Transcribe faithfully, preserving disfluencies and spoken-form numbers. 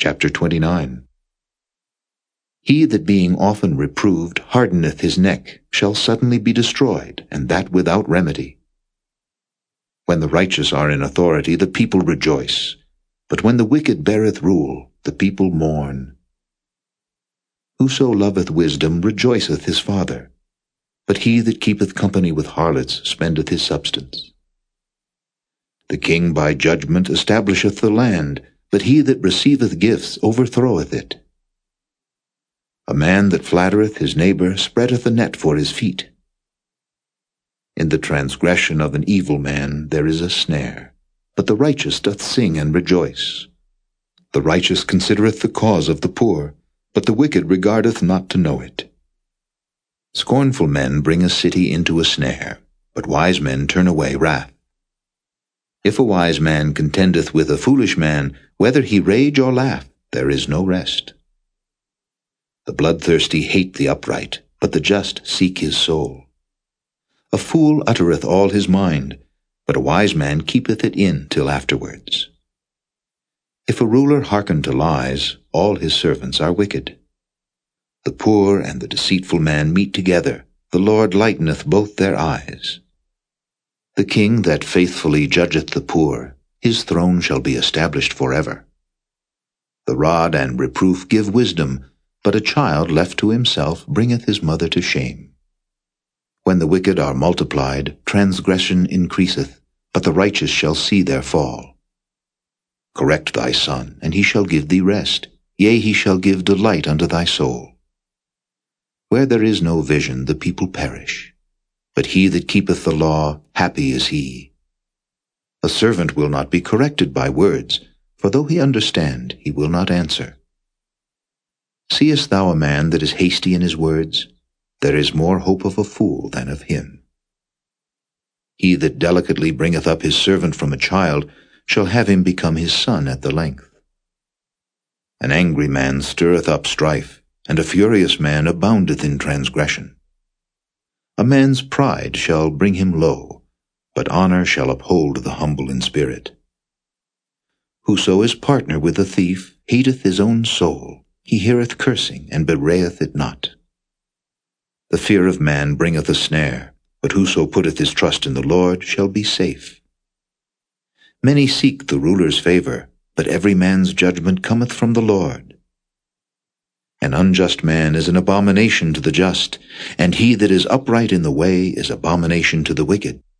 Chapter twenty-nine. He that being often reproved hardeneth his neck shall suddenly be destroyed, and that without remedy. When the righteous are in authority, the people rejoice, but when the wicked beareth rule, the people mourn. Whoso loveth wisdom rejoiceth his father, but he that keepeth company with harlots spendeth his substance. The king by judgment establisheth the land, but he that receiveth gifts overthroweth it. A man that flattereth his neighbor spreadeth a net for his feet. In the transgression of an evil man there is a snare, but the righteous doth sing and rejoice. The righteous considereth the cause of the poor, but the wicked regardeth not to know it. Scornful men bring a city into a snare, but wise men turn away wrath. If a wise man contendeth with a foolish man, whether he rage or laugh, there is no rest. The bloodthirsty hate the upright, but the just seek his soul. A fool uttereth all his mind, but a wise man keepeth it in till afterwards. If a ruler hearken to lies, all his servants are wicked. The poor and the deceitful man meet together, the Lord lighteneth both their eyes. The king that faithfully judgeth the poor, his throne shall be established forever. The rod and reproof give wisdom, but a child left to himself bringeth his mother to shame. When the wicked are multiplied, transgression increaseth, but the righteous shall see their fall. Correct thy son, and he shall give thee rest, yea, he shall give delight unto thy soul. Where there is no vision, the people perish, but he that keepeth the law, happy is he. A servant will not be corrected by words, for though he understand, he will not answer. Seest thou a man that is hasty in his words? There is more hope of a fool than of him. He that delicately bringeth up his servant from a child shall have him become his son at the length. An angry man stirreth up strife, and a furious man aboundeth in transgression. A man's pride shall bring him low, but honor shall uphold the humble in spirit. Whoso is partner with a thief hateth his own soul. He heareth cursing, and bewrayeth it not. The fear of man bringeth a snare, but whoso putteth his trust in the Lord shall be safe. Many seek the ruler's favor, but every man's judgment cometh from the Lord. An unjust man is an abomination to the just, and he that is upright in the way is abomination to the wicked.